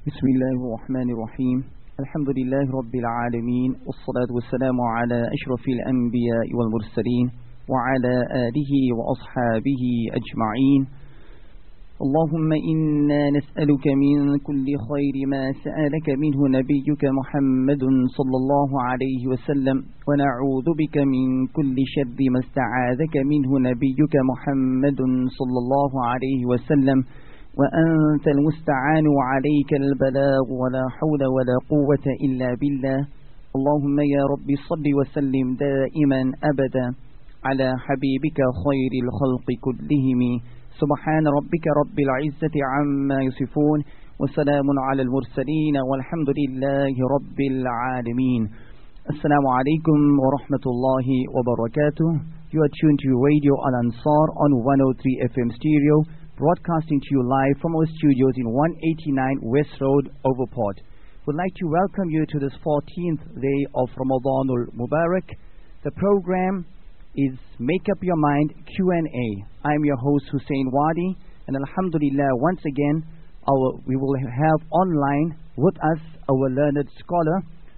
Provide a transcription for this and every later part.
بسم الله الرحمن الرحيم الحمد لله رب العالمين والصلاة والسلام على أشرف الأنبياء والمرسلين وعلى آله وأصحابه أجمعين اللهم إنا نسألك من كل خير ما سألك منه نبيك محمد صلى الله عليه وسلم ونعوذ بك من كل شر ما استعاذك منه نبيك محمد صلى الله عليه وسلم وأنت المستعان وعليك البلاغ ولا حول ولا قوة إلا بالله اللهم يا رب صل وسلم دائما أبدا على حبيبك خير الخلق كلهم سبحان ربك رب العزة عما يصفون وسلام على المرسلين والحمد لله رب العالمين. Assalamu alaikum wa rahmatullahi wa barakatuh. You are tuned to Radio Al-Ansar on 103 FM stereo, broadcasting to you live from our studios in 189 West Road, Overport. We'd like to welcome you to this 14th day of Ramadanul Mubarak. The program is Make Up Your Mind Q&A. I'm your host Hussein Wadi, and Alhamdulillah, once again we will have online with us our learned scholar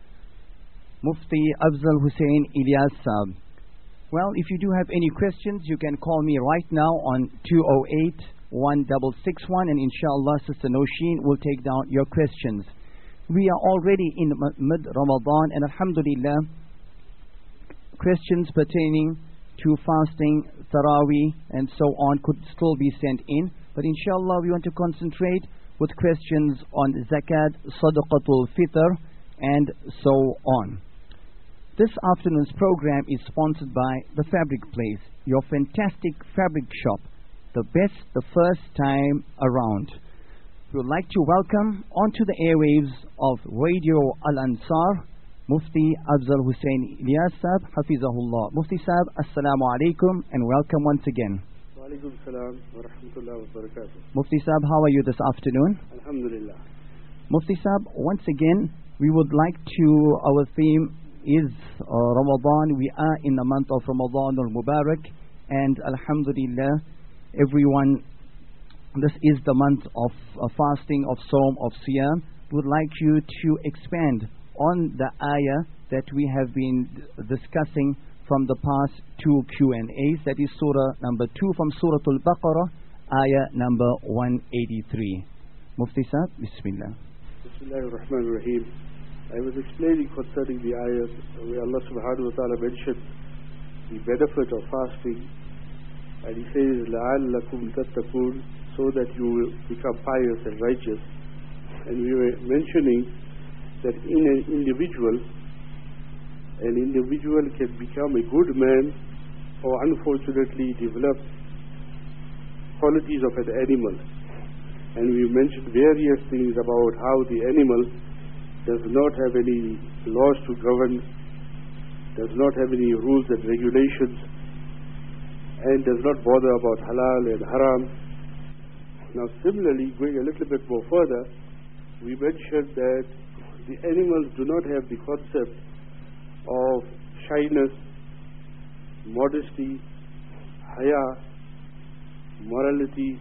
Mufti Afzal Hussain Ilyas Saab. Well, if you do have any questions, you can call me right now on 208-1661, and inshallah Sister Noshin will take down your questions. We are already in mid-Ramadan, and alhamdulillah, questions pertaining to fasting, Taraweeh and so on could still be sent in, but inshallah we want to concentrate with questions on Zakat, Sadaqatul Fitr and so on. This afternoon's program is sponsored by The Fabric Place, your fantastic fabric shop, the best the first time around. We would like to welcome onto the airwaves of Radio Al-Ansar Mufti Afzal Hussain Ilyas Saab, Hafizahullah. Mufti Saab, Assalamu alaikum and welcome once again. Wa alaikum salam wa rahmatullahi wa barakatuh. Mufti Saab, how are you this afternoon? Alhamdulillah. Mufti Saab, once again, we would like to, our theme is Ramadan. We are in the month of Ramadan al-Mubarak, and alhamdulillah, everyone, this is the month of fasting, of Sawm, of Siyam. We would like you to expand on the ayah that we have been discussing from the past two Q&As, that is Surah number 2 from Surah Al-Baqarah, ayah number 183. Mufti Sahib, Bismillah. Bismillahir Rahmanir Rahim. I was explaining concerning the ayah where Allah subhanahu wa ta'ala mentioned the benefit of fasting, and He says, لَعَلَّكُمْ تَتَّقُونَ, so that you will become pious and righteous. And we were mentioning that in an individual can become a good man or unfortunately develop qualities of an animal. And we mentioned various things about how the animal does not have any laws to govern, does not have any rules and regulations, and does not bother about halal and haram. Now similarly, going a little bit more further, we mentioned that the animals do not have the concept of shyness, modesty, haya, morality,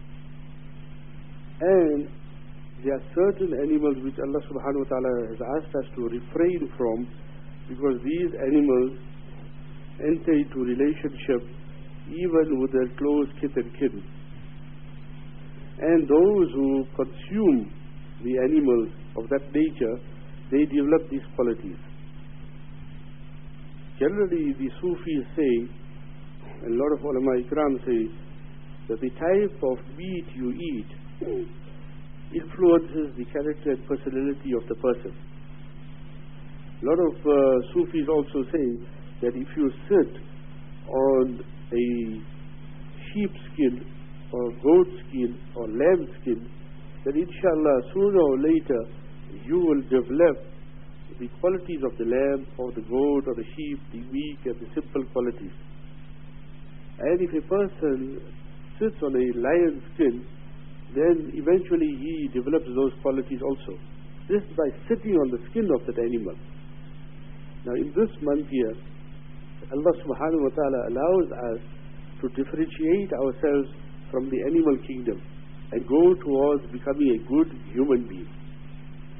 and there are certain animals which Allah subhanahu wa ta'ala has asked us to refrain from, because these animals enter into relationship even with their close kith and kin. And those who consume the animals of that nature, they develop these qualities. Generally, the Sufis say, and a lot of ulama ikram say, that the type of meat you eat influences the character and personality of the person. A lot of Sufis also say that if you sit on a sheep skin or goat skin or lamb skin, then inshallah sooner or later you will develop the qualities of the lamb or the goat or the sheep, the meek and the simple qualities. And if a person sits on a lion skin, then eventually he develops those qualities also. This is by sitting on the skin of that animal. Now in this month here, Allah subhanahu wa ta'ala allows us to differentiate ourselves from the animal kingdom and go towards becoming a good human being.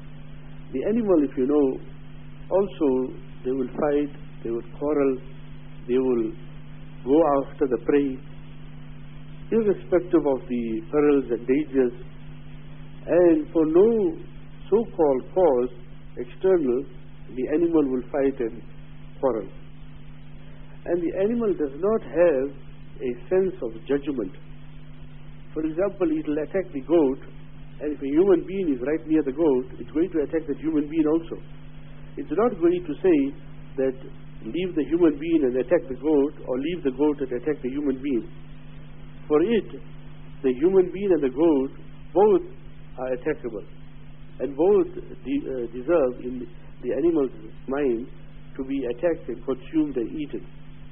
animal, if you know, also they will fight, they will quarrel, they will go after the prey, irrespective of the perils and dangers, and for no so-called cause external, the animal will fight and quarrel. And the animal does not have a sense of judgment. For example, it will attack the goat, and if a human being is right near the goat, it's going to attack that human being also. It's not going to say that leave the human being and attack the goat, or leave the goat and attack the human being. For it, the human being and the goat both are attackable, and both deserve in the animal's mind to be attacked and consumed and eaten.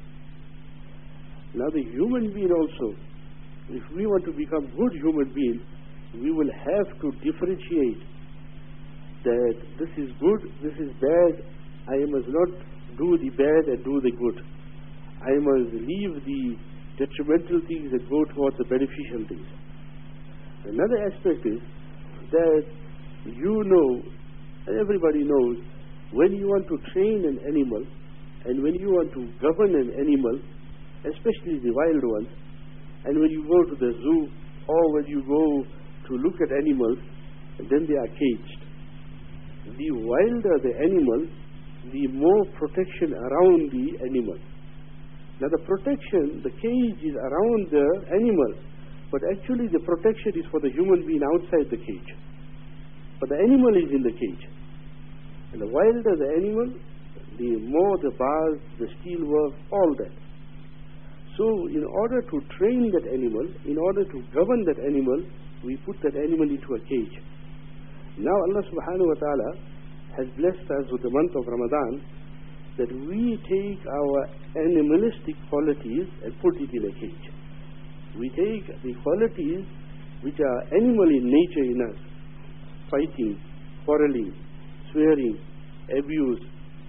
Now the human being also, if we want to become good human beings, we will have to differentiate that this is good, this is bad. I must not do the bad and do the good. I must leave the detrimental things and go towards the beneficial things. Another aspect is that you know, and everybody knows, when you want to train an animal and when you want to govern an animal, especially the wild ones, and when you go to the zoo or when you go to look at animals, then they are caged. The wilder the animal, the more protection around the animal. Now the protection, the cage is around the animal, but actually the protection is for the human being outside the cage. But the animal is in the cage. And the wilder the animal, the more the bars, the steel work, all that. So in order to train that animal, in order to govern that animal, we put that animal into a cage. Now Allah subhanahu wa ta'ala has blessed us with the month of Ramadan, that we take our animalistic qualities and put it in a cage. We take the qualities which are animal in nature in us: fighting, quarreling, swearing, abuse,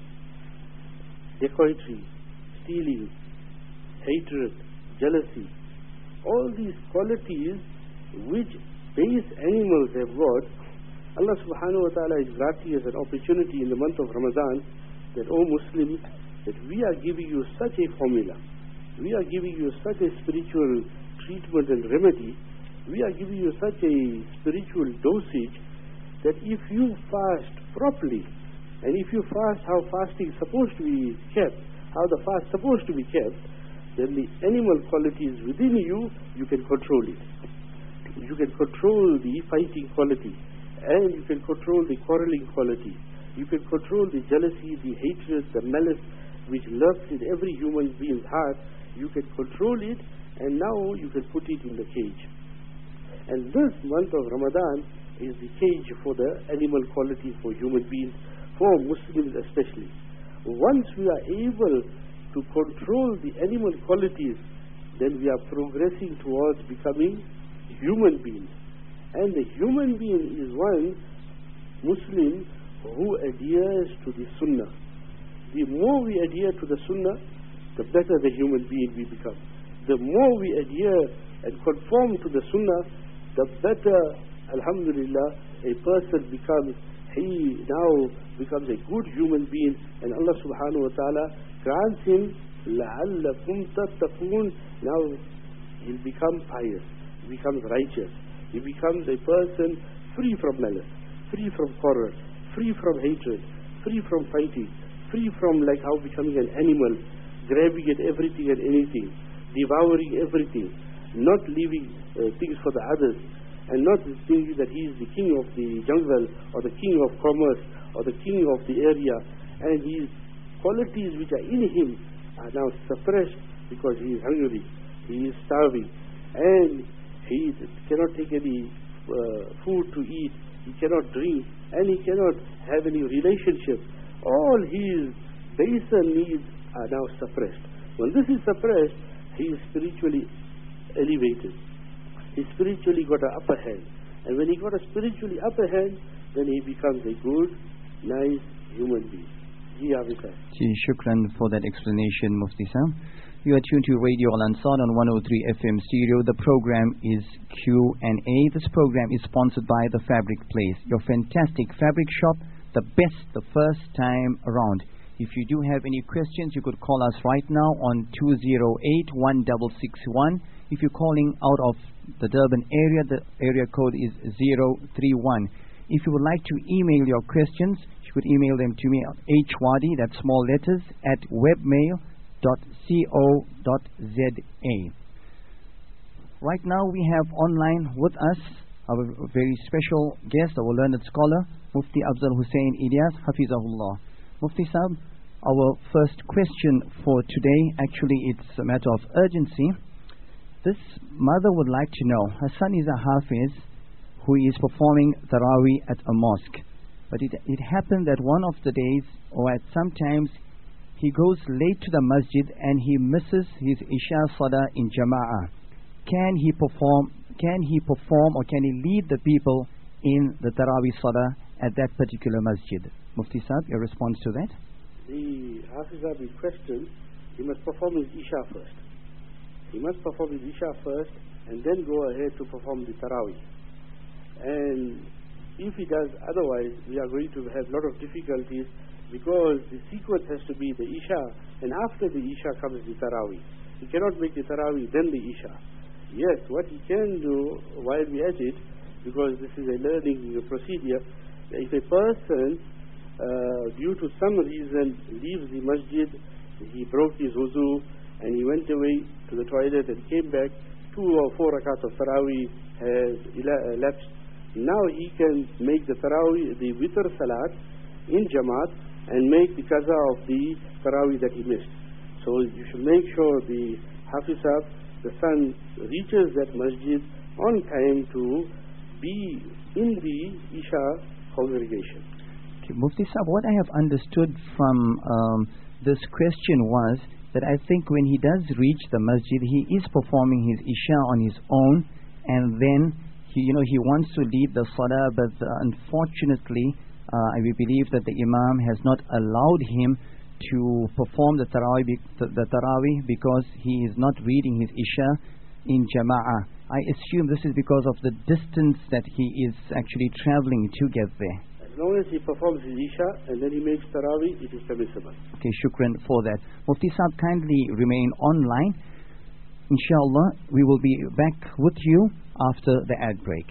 dacoity, stealing, hatred, jealousy. All these qualities which base animals have got, Allah subhanahu wa ta'ala is granting us an opportunity in the month of Ramadan that, O Muslims, that we are giving you such a formula, we are giving you such a spiritual treatment and remedy, we are giving you such a spiritual dosage, that if you fast properly, and if you fast how fasting is supposed to be kept, how the fast is supposed to be kept, then the animal qualities within you, you can control it. You can control the fighting quality, and you can control the quarreling quality. You can control the jealousy, the hatred, the malice which lurks in every human being's heart. You can control it, and now you can put it in the cage. And this month of Ramadan is the cage for the animal quality for human beings, for Muslims especially. Once we are able to control the animal qualities, then we are progressing towards becoming human beings. And the human being is one Muslim who adheres to the Sunnah. The more we adhere to the Sunnah, the better the human being we become. The more we adhere and conform to the Sunnah, the better, alhamdulillah, a person becomes. He now becomes a good human being, and Allah subhanahu wa ta'ala grants him لَعَلَّكُمْ تَتَّقُونَ. Now he'll become pious, he becomes righteous, he becomes a person free from malice, free from quarrel, free from hatred, free from fighting, free from like how becoming an animal, grabbing at everything and anything, devouring everything, not leaving things for the others, and not thinking that he is the king of the jungle or the king of commerce or the king of the area, and his qualities which are in him are now suppressed because he is hungry, he is starving, and he cannot take any food to eat, he cannot drink, and he cannot have any relationship. All his baser needs are now suppressed. When this is suppressed, he is spiritually elevated. He spiritually got an upper hand. And when he got a spiritually upper hand, then he becomes a good, nice human being. Shukran for that explanation, Mufti Sam. You are tuned to Radio Al-Ansar on 103 FM stereo. The program is Q&A. This program is sponsored by The Fabric Place, your fantastic fabric shop the best the first time around. If you do have any questions, you could call us right now on 208-1661. If you're calling out of the Durban area, the area code is 031. If you would like to email your questions, you could email them to me at hwadi, that's small letters, at webmail.co.za. Right now we have online with us our very special guest, our learned scholar, Mufti Afzal Hussain Ilyas, Hafizahullah. Mufti Sahib, our first question for today, actually it's a matter of urgency. This mother would like to know, her son is a Hafiz who is performing Taraweeh at a mosque. But it happened that one of the days, or at sometimes, he goes late to the masjid and he misses his Isha Salah in Jama'ah. Can he perform or can he lead the people in the Taraweeh Salah at that particular masjid? Mufti Sahib, your response to that? The Hafiz in question, he must perform his Isha first. He must perform his Isha first and then go ahead to perform the Taraweeh. And if he does otherwise, we are going to have a lot of difficulties because the sequence has to be the Isha, and after the Isha comes the Taraweeh. He cannot make the Taraweeh, then the Isha. Yes, what he can do while we at it, because this is a learning procedure, if a person, due to some reason, leaves the masjid, he broke his wuzu, and he went away to the toilet and came back, 2 or 4 rakats of Taraweeh has elapsed. Now he can make the Taraweeh, the Witr Salat in Jamaat and make the Qaza of the Taraweeh that he missed. So you should make sure the Hafiz Sahib, the son, reaches that masjid on time to be in the Isha congregation. Okay, Mufti Sahib, what I have understood from this question was that I think when he does reach the masjid, he is performing his Isha on his own, and then he wants to lead the Salah, but unfortunately, we believe that the Imam has not allowed him to perform the Taraweeh because he is not reading his Isha in Jama'ah. I assume this is because of the distance that he is actually traveling to get there. As long as he performs his Isha and then he makes Taraweeh, it is permissible. Okay, shukran for that. Mufti Sahib, kindly remain online. Inshallah, we will be back with you after the ad break.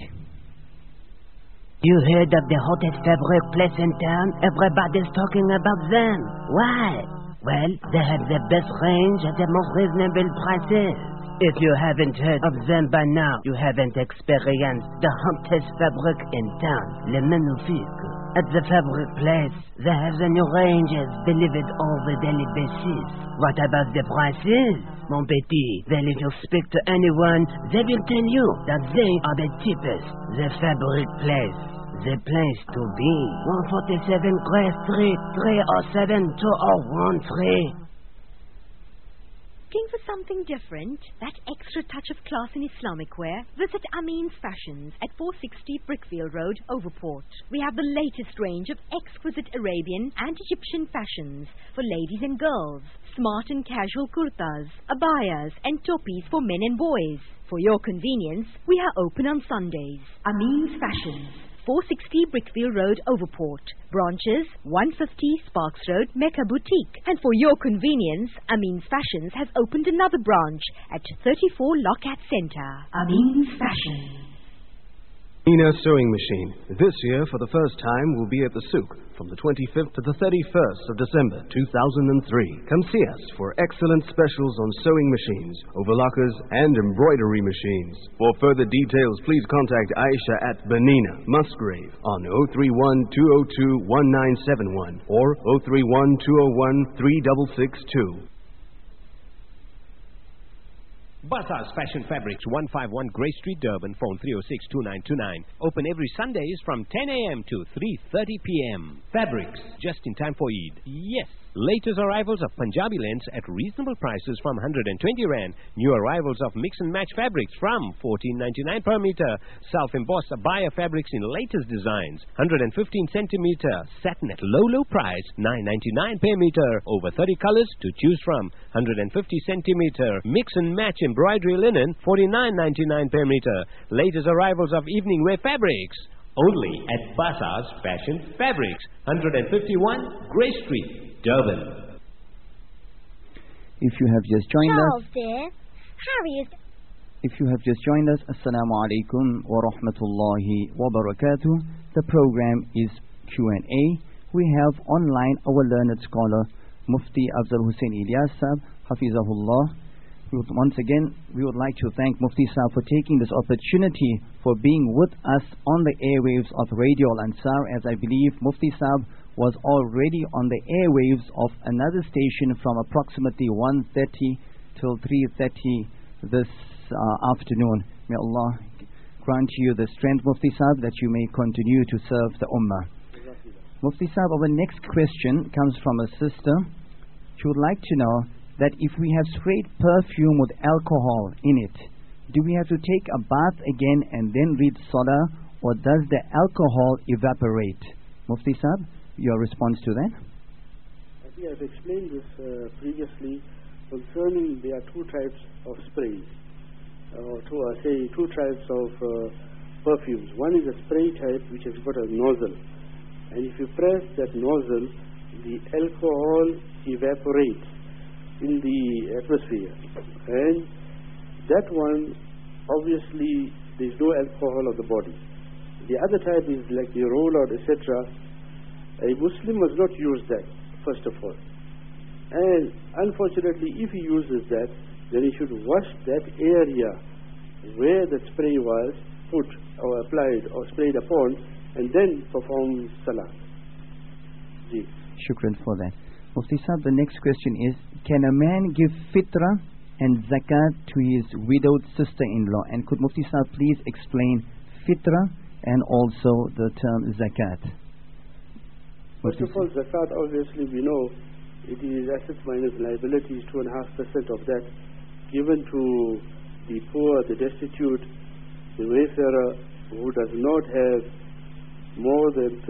You heard of the hottest fabric place in town? Everybody's talking about them. Why? Well, they have the best range at the most reasonable prices. If you haven't heard of them by now, you haven't experienced the hottest fabric in town, Le Magnifique. At the fabric place, they have the new ranges delivered on the daily basis. What about the prices? Mon petit, then if you speak to anyone, they will tell you that they are the cheapest. The fabric place, the place to be. 147 Grey Street, 307 2013. Looking for something different? That extra touch of class in Islamic wear? Visit Ameen's Fashions at 460 Brickfield Road, Overport. We have the latest range of exquisite Arabian and Egyptian fashions for ladies and girls. Smart and casual kurtas, abayas and topis for men and boys. For your convenience, we are open on Sundays. Ameen's Fashions, 460 Brickfield Road, Overport. Branches, 150 Sparks Road, Mecca Boutique. And for your convenience, Ameen's Fashions has opened another branch at 34 Lockhart Centre. Ameen's Fashions. Nina Sewing Machine. This year, for the first time, will be at the Souk from the 25th to the 31st of December 2003. Come see us for excellent specials on sewing machines, overlockers, and embroidery machines. For further details, please contact Aisha at Benina, Musgrave on 031-202-1971 or 031-201-3662. Bathurst Fashion Fabrics, 151 Grey Street, Durban. Phone 306-2929. Open every Sundays from 10 a.m. to 3:30 p.m. Fabrics, just in time for Eid. Yes. Latest arrivals of Punjabi lengths at reasonable prices from 120 Rand. New arrivals of mix and match fabrics from 14.99 per meter. Self-embossed abaya fabrics in latest designs. 115 centimeter satin at low price. 9.99 per meter. Over 30 colors to choose from. 150 centimeter mix and match embroidery linen. 49.99 per meter. Latest arrivals of evening wear fabrics. Only at Bazaar's Fashion Fabrics, 151 Grey Street, Durban. If you have just joined Charles, us, dear, Harry is... if you have just joined us, Assalamu alaikum wa rahmatullahi wa barakatuh. The program is Q&A. We have online our learned scholar, Mufti Afzal Hussain Ilyas Sahab, Hafizahullah. Once again, we would like to thank Mufti Sahab for taking this opportunity for being with us on the airwaves of Radio Al-Ansar, as I believe Mufti Sahab was already on the airwaves of another station from approximately 1:30 till 3:30 this afternoon. May Allah grant you the strength, Mufti Sahab, that you may continue to serve the Ummah. Mufti Sahab, our next question comes from a sister. She would like to know that if we have sprayed perfume with alcohol in it, do we have to take a bath again and then read Salah, or does the alcohol evaporate? Mufti Sahab, your response to that? I think I've explained this previously concerning there are two types of sprays, or two types of perfumes. One is a spray type which has got a nozzle, and if you press that nozzle, the alcohol evaporates in the atmosphere, and that one obviously there is no alcohol of the body. The other type is like the roll-out, etc. A Muslim must not use that, first of all, and unfortunately if he uses that, then he should wash that area where the spray was put or applied or sprayed upon, and then perform Salah. Ji. Shukran for that. Mufti Sahab, the next question is, can a man give fitrah and zakat to his widowed sister-in-law? And could Mufti Sahab please explain fitrah and also the term zakat? First of all, zakat, obviously we know it is assets minus liabilities, 2.5% of that given to the poor, the destitute, the wayfarer who does not have more than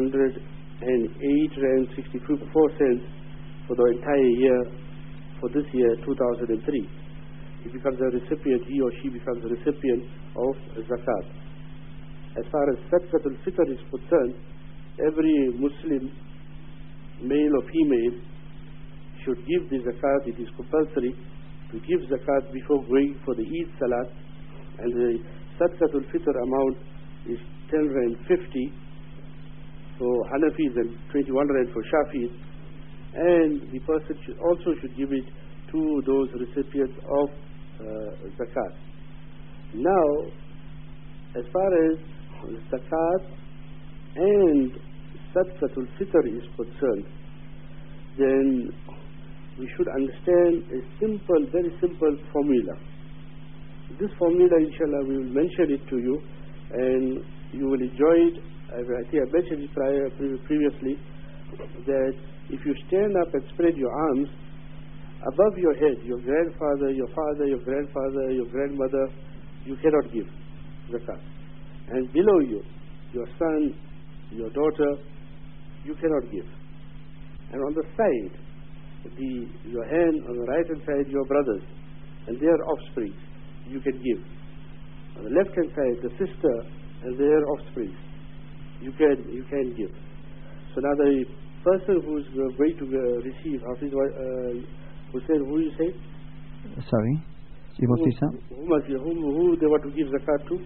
308 rand 64 cents for the entire year, for this year 2003. He becomes a recipient, he or she becomes a recipient of zakat. As far as Sadaqatul Fitr is concerned, every Muslim, male or female, should give the zakat. It is compulsory to give zakat before going for the Eid Salat, and the Sadaqatul Fitr amount is 10 rand 50 for Hanafis and 21 rand for Shafis, and the person should give it to those recipients of zakat. Now, as far as zakat and Sadaqatul Fitr is concerned, then we should understand a simple, very simple formula. This formula, inshallah, we will mention it to you, and you will enjoy it. I think I mentioned it previously, that if you stand up and spread your arms above your head, your grandfather, your father, your grandfather, your grandmother, you cannot give zakat. And below you, your son, your daughter, you cannot give. And on the side, your hand on the right hand side, your brothers and their offspring, you can give. On the left hand side, the sister and their offspring, you can give. So now the person who is going to receive Hafiz Hussain, who you say? Sorry, Mufti Sahab? Who they want to give zakat to?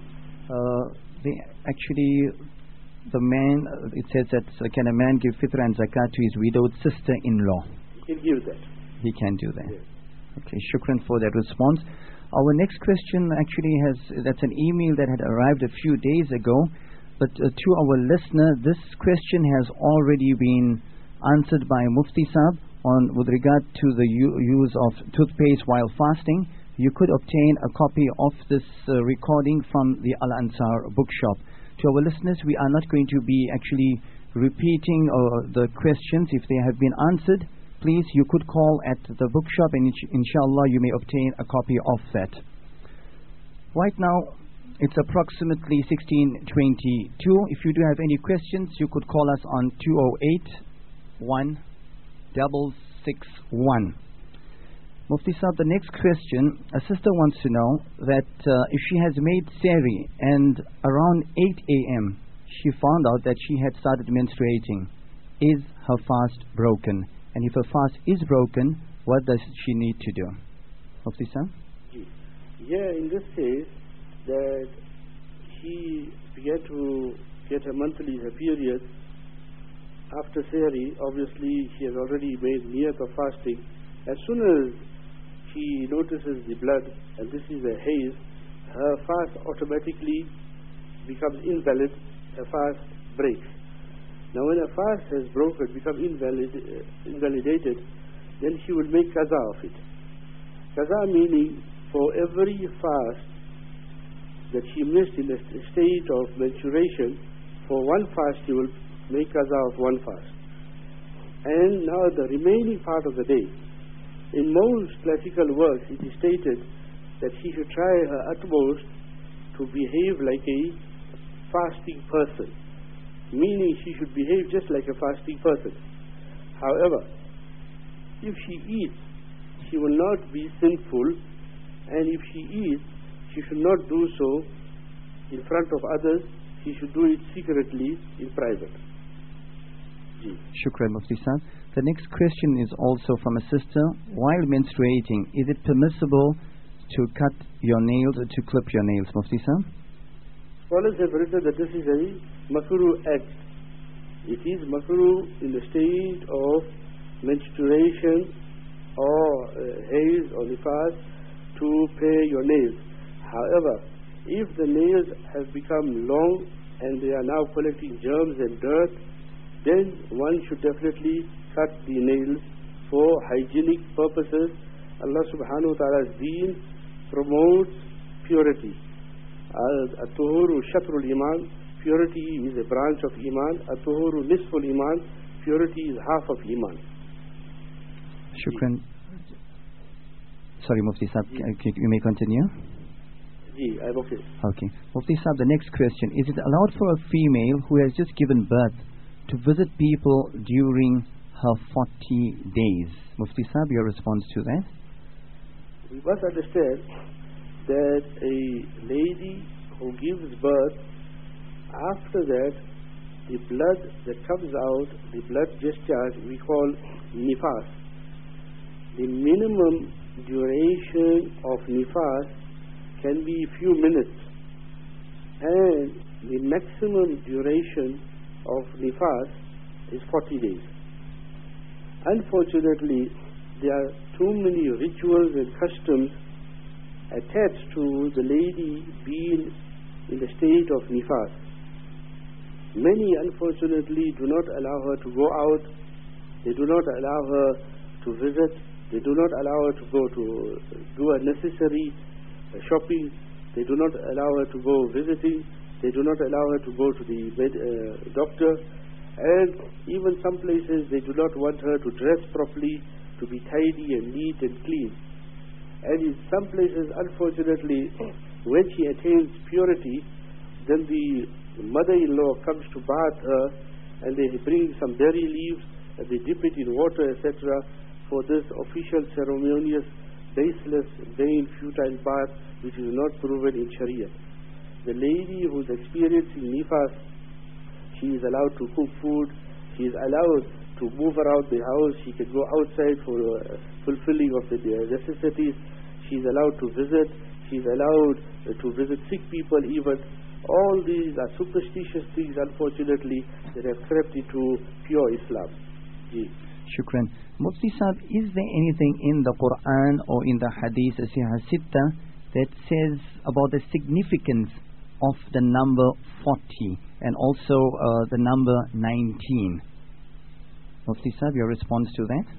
The man, it says that can a man give fitr and zakat to his widowed sister-in-law? He can give that. He can do that. Yes. Okay, shukran for that response. Our next question that's an email that had arrived a few days ago, but to our listener, this question has already been answered by Mufti Sahab with regard to the use of toothpaste while fasting. You could obtain a copy of this recording from the Al-Ansar bookshop. To our listeners, we are not going to be actually repeating the questions. If they have been answered, please, you could call at the bookshop and inshallah you may obtain a copy of that. Right now, it's approximately 16:22. If you do have any questions, you could call us on 208-1661. Mufti Sahab, the next question, a sister wants to know that if she has made sehri and around 8 a.m. she found out that she had started menstruating. Is her fast broken? And if her fast is broken, what does she need to do? Mufti Sahib? Yeah, in this case, that she began to get her monthly period after Sehri. Obviously, she has already made niyat of fasting. As soon as she notices the blood, and this is a haze, her fast automatically becomes invalid, her fast breaks. Now when a fast has broken, become invalidated, then she will make qaza of it. Qaza meaning for every fast that she missed in a state of menstruation, for one fast she will make qaza of one fast. And now the remaining part of the day, in most classical works it is stated that she should try her utmost to behave like a fasting person, meaning she should behave just like a fasting person. However, if she eats, she will not be sinful, and if she eats, she should not do so in front of others. She should do it secretly in private. Shukran, Mufti Sahib. The next question is also from a sister. While menstruating, is it permissible to cut your nails or to clip your nails, Mufti Sahib? Scholars have written that this is a makruh act. It is makruh in the state of menstruation or haze or nifas to pare your nails. However, if the nails have become long and they are now collecting germs and dirt, then one should definitely cut the nails for hygienic purposes. Allah subhanahu wa ta'ala's deen promotes purity. At-tuhuru shatrul iman, purity is a branch of iman. At-tuhuru nisful iman, purity is half of iman. Shukran. Sorry, Mufti Sahib, you may continue. I'm okay. Okay. Mufti Sahib, the next question. Is it allowed for a female who has just given birth to visit people during her 40 days? Mufti Sahib, your response to that? We must understand that a lady who gives birth, after that, the blood that comes out, the blood discharge, we call nifas. The minimum duration of nifas can be few minutes, and the maximum duration of nifas is 40 days. Unfortunately, there are too many rituals and customs attached to the lady being in the state of nifas. Many, unfortunately, do not allow her to go out. They do not allow her to visit. They do not allow her to go to do a necessary shopping. They do not allow her to go visiting. They do not allow her to go to the doctor. And even some places they do not want her to dress properly, to be tidy and neat and clean. And in some places, unfortunately, when she attains purity, then the mother-in-law comes to bath her, and they bring some berry leaves and they dip it in water, etc., for this official ceremonious, baseless, vain, futile bath, which is not proven in Sharia. The lady who is experiencing nifas, she is allowed to cook food, she is allowed to move around the house, she can go outside for fulfilling of the necessities, she is allowed to visit, she is allowed to visit sick people even. All these are superstitious things, unfortunately, that have crept into pure Islam. Shukran. Mufti Sahib, is there anything in the Quran or in the Hadith, As-Sihah Sitta, that says about the significance of the number 40 and also the number 19? Mufti Sahib, your response to that?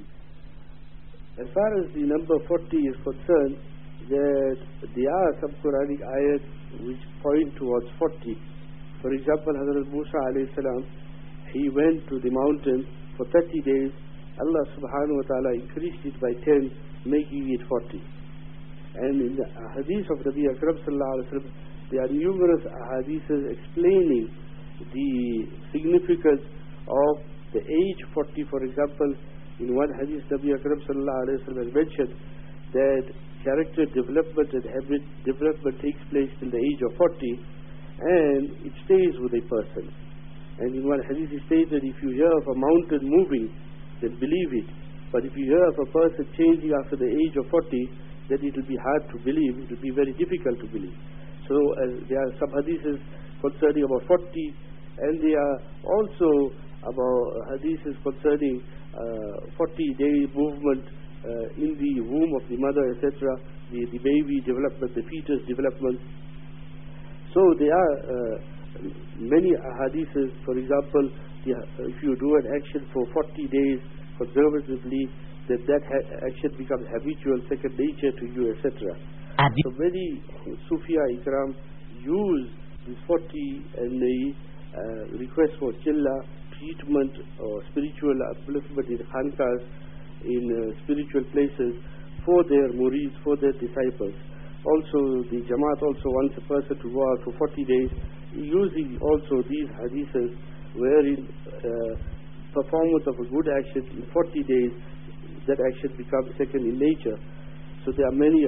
As far as the number 40 is concerned, that there are some Quranic ayats which point towards 40. For example, Hazrat Musa alayhi salam, he went to the mountain for 30 days. Allah subhanahu wa ta'ala increased it by 10, making it 40. And in the hadith of Nabi Akram sallallahu alayhi wa sallam, there are numerous hadiths explaining the significance of the age 40. For example, in one hadith, Nabi Akram sallallahu alayhi wa sallam has mentioned that character development and habit development takes place till the age of 40, and it stays with a person. And in one hadith it states that if you hear of a mountain moving, then believe it. But if you hear of a person changing after the age of 40, then it will be hard to believe, it will be very difficult to believe. So there are some hadiths concerning about 40, and there are also about hadiths concerning 40-day movement in the womb of the mother, etc., the baby development, the fetus development. So there are many hadiths. For example, if you do an action for 40 days conservatively, then that action becomes habitual, second nature to you, etc. So many Sufia Ikram use this 40 and the request for chilla, treatment or spiritual upliftment in khankas, in spiritual places, for their murids, for their disciples. Also, the Jamaat also wants a person to go out for 40 days, using also these hadiths, wherein performance of a good action in 40 days, that action becomes second in nature. So there are many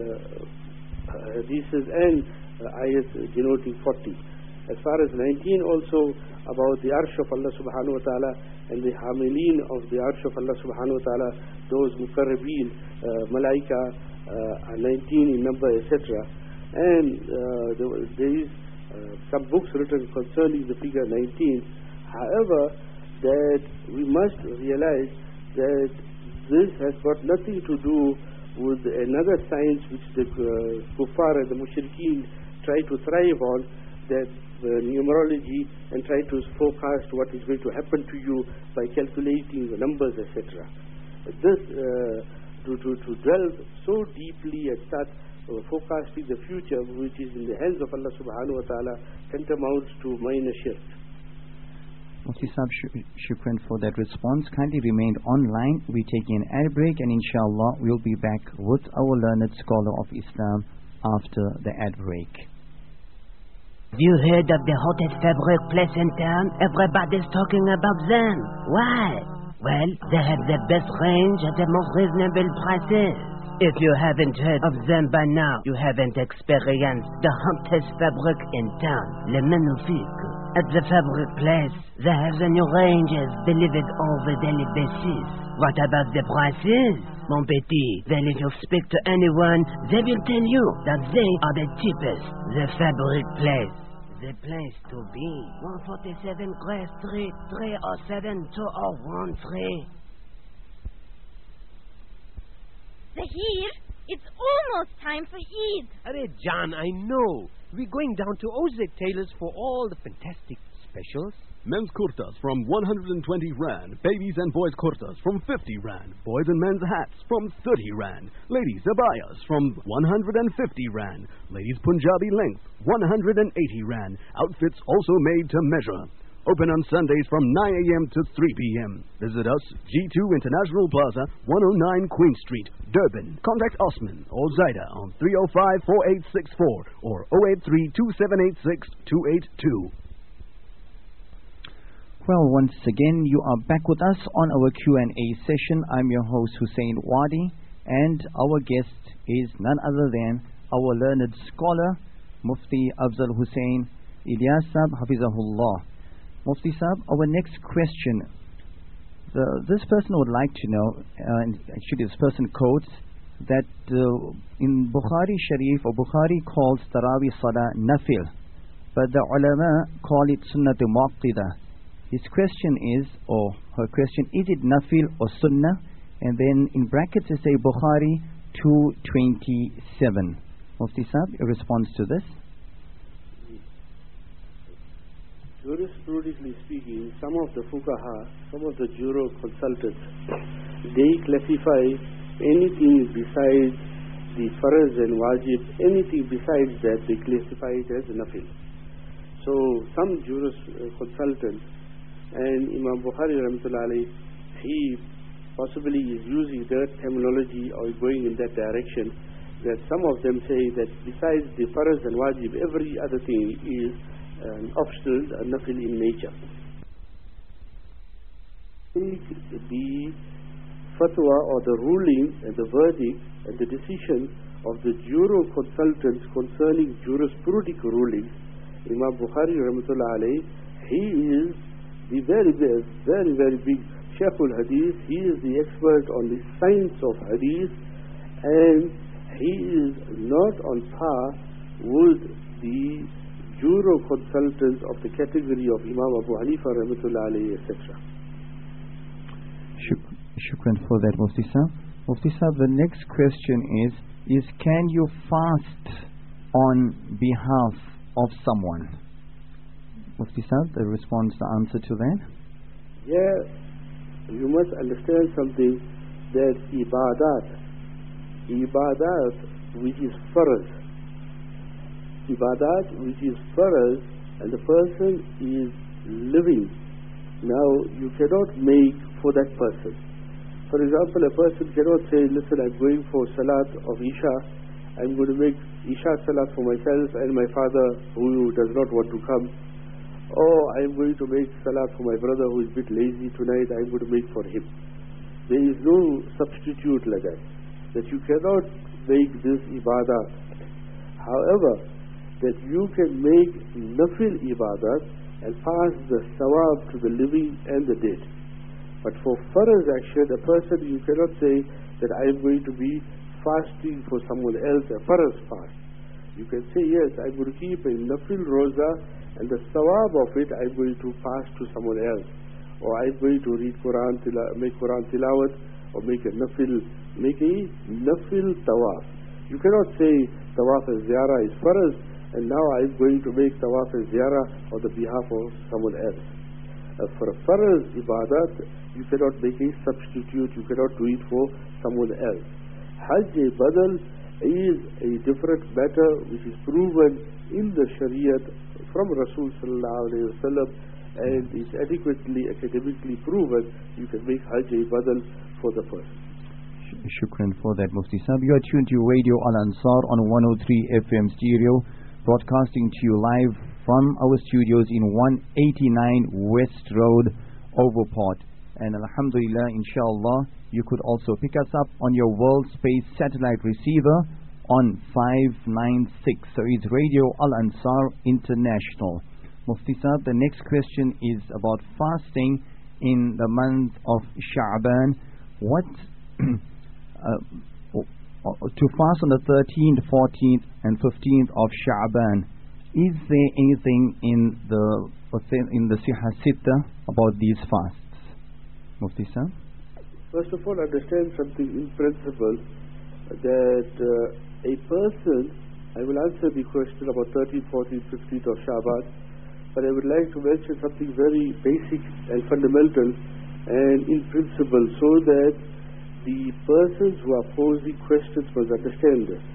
hadiths and ayats denoting 40. As far as 19 also, about the Arsh of Allah subhanahu wa ta'ala and the Hamilin of the Arsh of Allah subhanahu wa ta'ala, those Mukarrabeen, Malaika, are 19 in number, etc. And there is some books written concerning the figure 19. However, that we must realize that this has got nothing to do with another science which the kuffar and the mushrikeen try to thrive on, that numerology, and try to forecast what is going to happen to you by calculating the numbers, etc. This, to delve so deeply and start forecasting the future, which is in the hands of Allah subhanahu wa ta'ala, tantamounts to minor shirk. Mufti Sahib, shukran for that response. Kindly remain online. We take an ad break, and inshallah we'll be back with our learned scholar of Islam after the ad break. You heard of the hottest fabric place in town? Everybody's talking about them. Why? Well, they have the best range at the most reasonable prices. If you haven't heard of them by now, you haven't experienced the hottest fabric in town, Le Magnifique. At the fabric place, they have the new ranges delivered on the daily basis. What about the prices? Mon petit, well, if you speak to anyone, they will tell you that they are the cheapest. The fabric place. The place to be. 147 Grey Street, 307 2013. Zahir, it's almost time for Eid. Arey John, I know. We're going down to OZ Tailors for all the fantastic specials. Men's kurtas from 120 Rand. Babies and boys kurtas from 50 Rand. Boys and men's hats from 30 Rand. Ladies abayas from 150 Rand. Ladies Punjabi length 180 Rand. Outfits also made to measure. Open on Sundays from 9 a.m. to 3 p.m. Visit us, G2 International Plaza, 109 Queen Street, Durban. Contact Osman or Zaida on 305-4864 or 083-2786-282. Well, once again, you are back with us on our Q&A session. I'm your host, Hussein Wadi, and our guest is none other than our learned scholar, Mufti Afzal Hussain Ilyas Sahib, Hafizahullah. Mufti Sahib, our next question. This person would like to know, and actually this person quotes, that in Bukhari Sharif, or Bukhari calls Tarawih Salah Nafil, but the ulama call it Sunnat Muqtida. His question is, or her question, is it Nafil or Sunnah? And then in brackets they say Bukhari 227. Mufti Sahib, a response to this? Jurisprudently speaking, some of the fuqaha, some of the juro consultants, they classify anything besides the faraz and wajib, anything besides that, they classify it as nafil. So some consultants, and Imam Bukhari rahmatullah alayhi, he possibly is using that terminology or going in that direction, that some of them say that besides the faraz and wajib, every other thing is an optional nafil in nature. The fatwa or the ruling and the verdict and the decision of the juro consultants concerning jurisprudential rulings Imam Bukhari rahmatullah alayhi, he is the very best, very big Shaykhul Hadith. He is the expert on the science of Hadith, and he is not on par with the juror consultants of the category of Imam Abu Hanifa rahmatullah alayhi, etc. Shukran for that, Mufti Sahib. Mufti Sahib, the next question is can you fast on behalf of someone? Mufti Sahib, the response, the answer to that? Yeah, you must understand something, that ibadat which is farz, and the person is living. Now, you cannot make for that person. For example, a person cannot say, listen, I'm going for Salat of Isha, I'm going to make Isha Salat for myself and my father who does not want to come, or I'm going to make Salat for my brother who is a bit lazy tonight, I'm going to make for him. There is no substitute like that you cannot make this ibadah. However, that you can make nafil ibadat and pass the sawab to the living and the dead. But for farz action, a person, you cannot say that I am going to be fasting for someone else, a farz fast. You can say, yes, I'm going to keep a nafil roza, and the sawab of it I'm going to pass to someone else. Or I'm going to read Quran, make Quran tilawat, or make a nafil tawaf. You cannot say tawaf al-ziyarah is farz, and now I'm going to make tawaf al-ziyarah on the behalf of someone else. For a farz ibadat, you cannot make a substitute, you cannot do it for someone else. Hajj-e-Badal is a different matter which is proven in the Shariat from Rasul sallallahu alayhi wa sallam, and is adequately academically proven. You can make Hajj-e-Badal for the person. Shukran for that, Mufti Sahib. You are tuned to Radio Al-Ansar on 103 FM stereo, broadcasting to you live from our studios in 189 West Road, Overport. And alhamdulillah, inshallah, you could also pick us up on your World Space Satellite Receiver on 596. So it's Radio Al-Ansar International. Mufti Sahib, the next question is about fasting in the month of Sha'ban. What to fast on the 13th, 14th and 15th of Sha'ban, is there anything in the Sihah Sitta about these fasts? Mufti Sahib? First of all, understand something in principle, that a person, I will answer the question about 13th, 14th, 15th of Sha'ban, but I would like to mention something very basic and fundamental and in principle, so that the persons who are posing questions must understand this.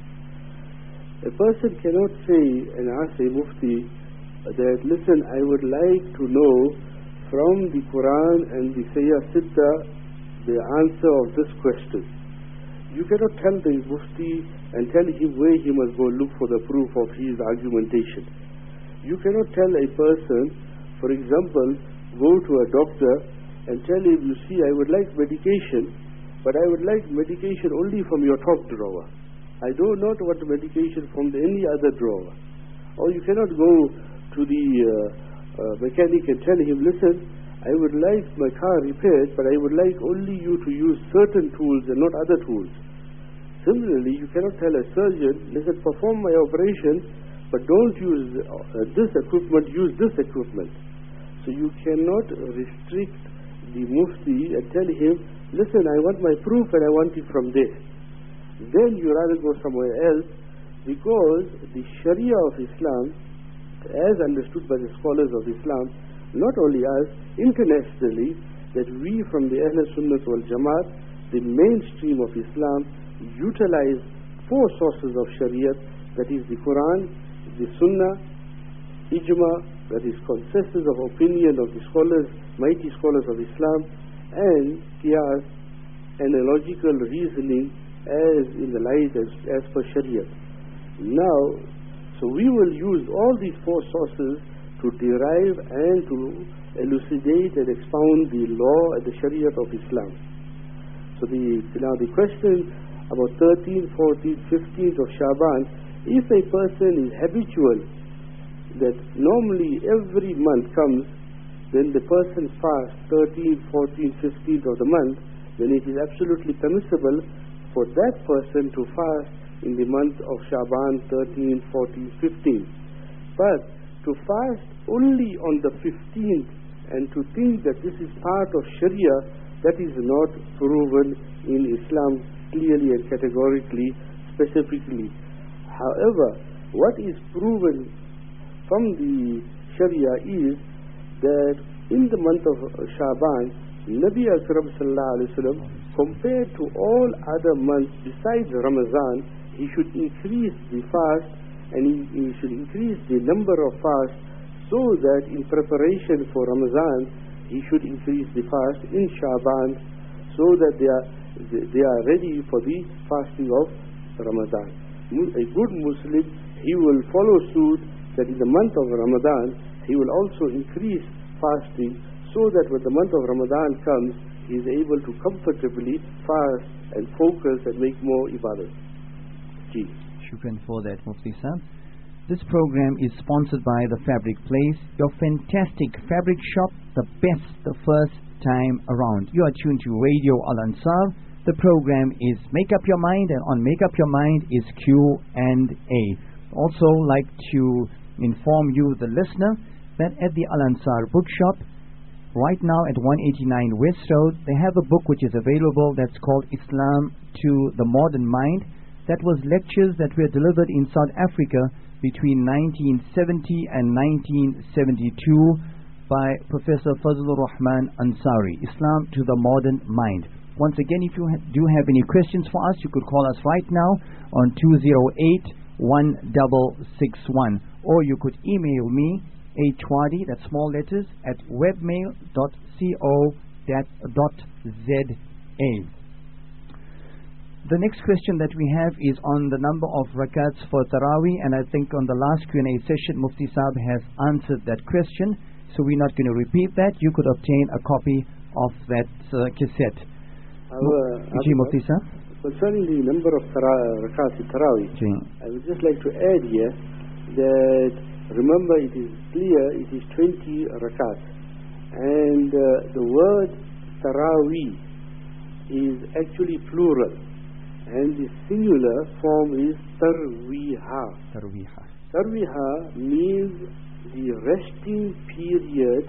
A person cannot say and ask a mufti that, listen, I would like to know from the Quran and the Sihah Sitta the answer of this question. You cannot tell the mufti and tell him where he must go look for the proof of his argumentation. You cannot tell a person, for example, go to a doctor and tell him, you see, I would like medication, but I would like medication only from your top drawer. I do not want medication from any other drawer. Or you cannot go to the mechanic and tell him, listen, I would like my car repaired, but I would like only you to use certain tools and not other tools. Similarly, you cannot tell a surgeon, listen, perform my operation, but don't use this equipment, use this equipment. So you cannot restrict the mufti and tell him, listen, I want my proof and I want it from there. Then you rather go somewhere else, because the Sharia of Islam, as understood by the scholars of Islam, not only us, internationally, that we from the Ahl Sunnah wal Jamaat, the mainstream of Islam, utilize 4 sources of Sharia, that is the Quran, the Sunnah, Ijma, that is consensus of opinion of the scholars, mighty scholars of Islam, and Qiyas, analogical reasoning as in the light as per Sharia. Now, so we will use all these 4 sources to derive and to elucidate and expound the law and the Sharia of Islam. So now the question about 13th, 14th, 15th of Sha'ban, if a person is habitual that normally every month comes, when the person fasts 13th, 14th, 15th of the month, then it is absolutely permissible for that person to fast in the month of Shaban 13th, 14th, 15th. But to fast only on the 15th and to think that this is part of Sharia, that is not proven in Islam clearly and categorically, specifically. However, what is proven from the Sharia is that in the month of Shaban, Nabi Akram sallallahu alaihi wasallam, compared to all other months besides Ramadan, he should increase the fast and he should increase the number of fasts, so that in preparation for Ramadan, he should increase the fast in Shaban, so that they are ready for the fasting of Ramadan. A good Muslim, he will follow suit that in the month of Ramadan, he will also increase fasting, so that when the month of Ramadan comes, he is able to comfortably fast and focus and make more ibadah. Shukran for that, Mufti Sahib. This program is sponsored by The Fabric Place, your fantastic fabric shop, the best the first time around. You are tuned to Radio Al-Ansar. The program is Make Up Your Mind, and on Make Up Your Mind is Q&A. Also like to inform you, the listener, that at the Al-Ansar bookshop, right now at 189 West Road, they have a book which is available that's called Islam to the Modern Mind. That was lectures that were delivered in South Africa between 1970 and 1972 by Professor Fazlur Rahman Ansari, Islam to the Modern Mind. Once again, if you do have any questions for us, you could call us right now on 208-1661, or you could email me, Chwadi, that's small letters, at webmail.co.za. The next question that we have is on the number of rakats for Taraweeh, and I think on the last Q&A session, Mufti Sahib has answered that question, so we're not going to repeat that. You could obtain a copy of that cassette. Mufti Sahib? Concerning the number of rakats in Taraweeh, I would just like to add here that, remember, it is clear, it is 20 rakats, and the word Taraweeh is actually plural, and the singular form is Tarweeha. Tarweeha means the resting period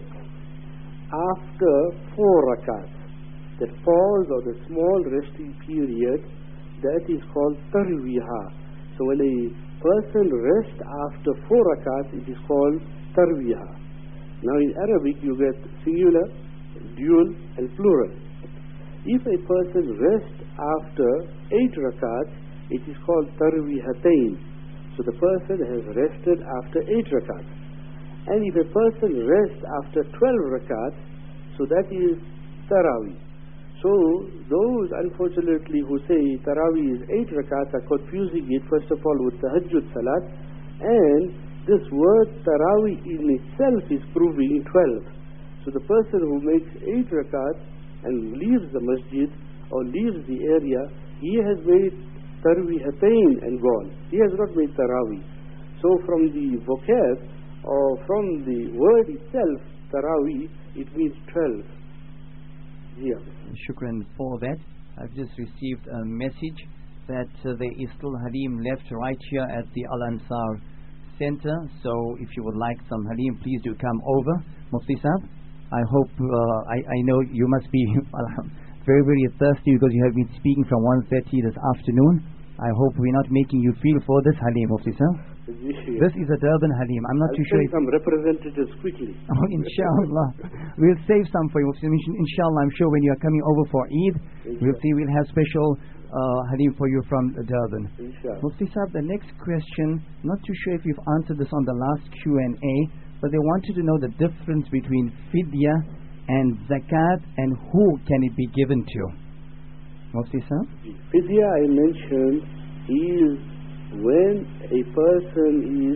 after 4 rakats. That pause or the small resting period, that is called Tarweeha. So when a person rests after 4 rakats, it is called Tarweeha. Now in Arabic you get singular, dual and plural. If a person rests after 8 rakats, it is called Tarweehatain. So the person has rested after 8 rakats. And if a person rests after 12 rakats, so that is Taraweeh. So those, unfortunately, who say Taraweeh is 8 rakats are confusing it, first of all, with Tahajjud Salat, and this word Taraweeh in itself is proving 12. So the person who makes 8 rakats and leaves the masjid or leaves the area, he has made Tarweehatain and gone. He has not made Taraweeh. So from the vocab or from the word itself, Taraweeh, it means 12. Yeah. Shukran for that. I've just received a message that there is still Halim left right here at the Al-Ansar Center. So if you would like some Halim, please do come over. Mufti Sahib, I hope, I know you must be very, very thirsty because you have been speaking from 1:30 this afternoon. I hope we're not making you feel for this Halim, Mufti Sahib. This is a Durban Halim. I'm not too sure. Some representatives quickly. Oh, inshallah. We'll save some for you, Mufti. Inshallah, I'm sure when you are coming over for Eid, we'll have special Halim for you from Durban. Mufti Sahib, the next question, not too sure if you've answered this on the last Q&A, but they wanted to know the difference between fidya and zakat and who can it be given to. Mufti Sahib? Fidya, I mentioned, is when a person is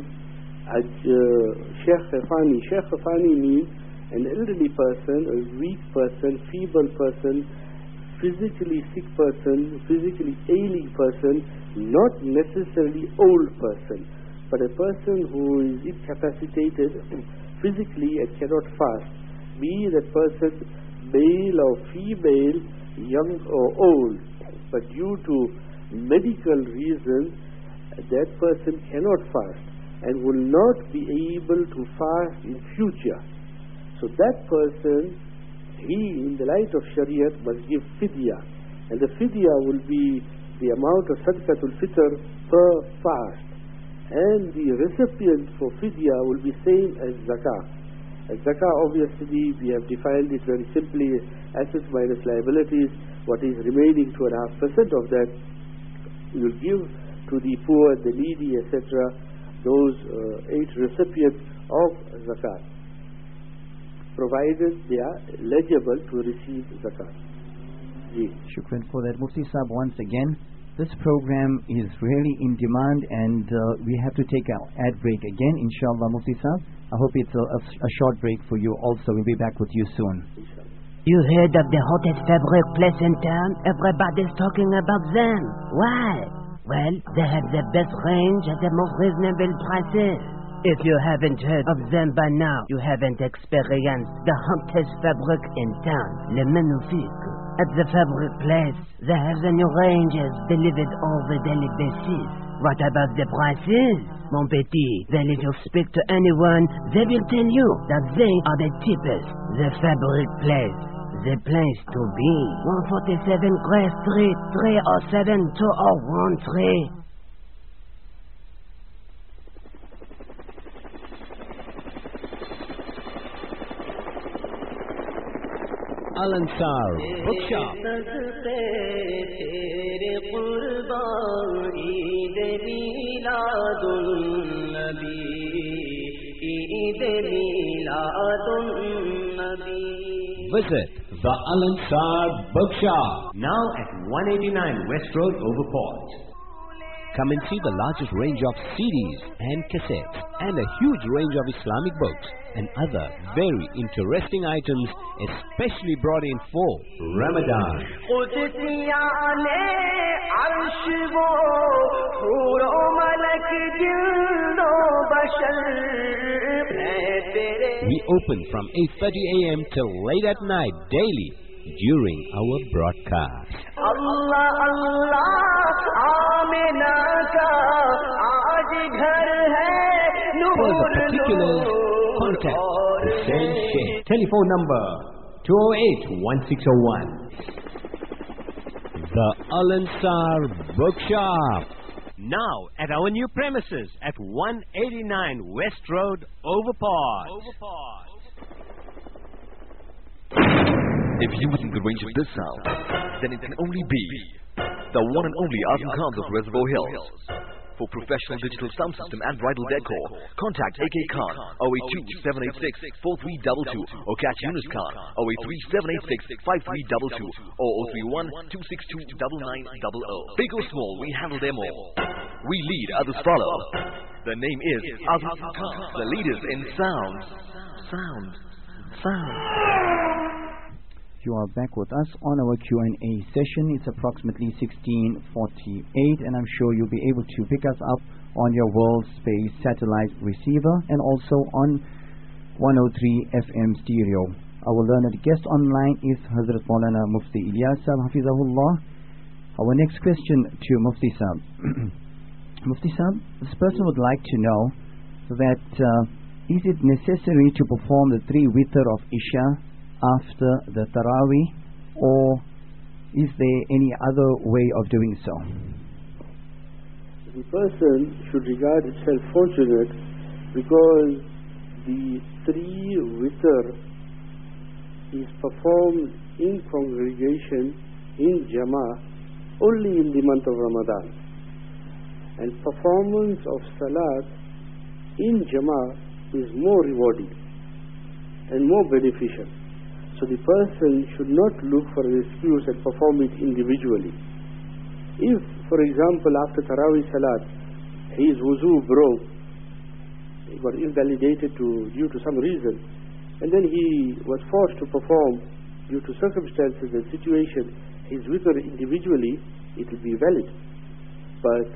Sheikh Khafani. Sheikh Khafani means an elderly person, a weak person, feeble person, physically sick person, physically ailing person, not necessarily old person. But a person who is incapacitated physically and cannot fast, be that person male or female, young or old, but due to medical reasons, that person cannot fast and will not be able to fast in future. So that person, he in the light of Shariat must give fidya, and the fidya will be the amount of sadaqatul fitr per fast, and the recipient for fidya will be same as zakah. As zakah, obviously we have defined it very simply, assets minus liabilities. What is remaining, 2.5% of that you will give to the poor, the needy, etc., those 8 recipients of zakat, provided they are eligible to receive zakat. Shukran for that, Mufti Sahib. Once again, this program is really in demand, and we have to take an ad break again, inshallah, Mufti Sahib. I hope it's a short break for you also. We'll be back with you soon. You heard of the hottest fabric place in town? Everybody's talking about them. Why? Well, they have the best range at the most reasonable prices. If you haven't heard of them by now, you haven't experienced the hottest fabric in town, Le Magnifique. At the fabric place, they have the new ranges delivered on the daily basis. What about the prices? Mon petit, then if you speak to anyone, they will tell you that they are the cheapest. The fabric place, the place to be. 147 Gray Street, 307 2013. Al Ansar Bookshop. Visit the Al Ansar Bookshop, now at 189 West Road, Overport. Come and see the largest range of CDs and cassettes and a huge range of Islamic books and other very interesting items, especially brought in for Ramadan. We open from 8:30 a.m. till late at night daily during our broadcast. Allah, Allah, Amina ka aaj ghar hai. For the particulars, contact Hussain Sheikh. Telephone number 208-1601. The Al Ansar Bookshop. Now at our new premises at 189 West Road, Overport. If you within the range of this sound, then it can only be the one and only Azam Khan of Reservoir Hills. For professional digital sound system and bridal decor, contact AK Khan 082-786-4322 or catch Yunus Khan 083-786-5322 or 031-262-9900. Big or small, we handle them all. We lead, others follow. The name is Azam Khan, the leaders in sound. You are back with us on our Q&A session. It's approximately 16:48, and I'm sure you'll be able to pick us up on your World Space Satellite Receiver and also on 103 FM stereo. Our learned guest online is Hazrat Maulana Mufti Ilyas Sahib, Hafizahullah. Our next question to Mufti Sahib. Mufti Sahib, this person would like to know that is it necessary to perform the 3 witr of Isha after the Taraweeh, or is there any other way of doing so? The person should regard himself fortunate because the 3 witr is performed in congregation, in Jama'ah, only in the month of Ramadan. And performance of Salat in Jama'ah is more rewarding and more beneficial. So the person should not look for an excuse and perform it individually. If, for example, after Taraweeh Salat, his wuzu broke, he got invalidated due to some reason, and then he was forced to perform due to circumstances and situation, his witr individually, it will be valid. But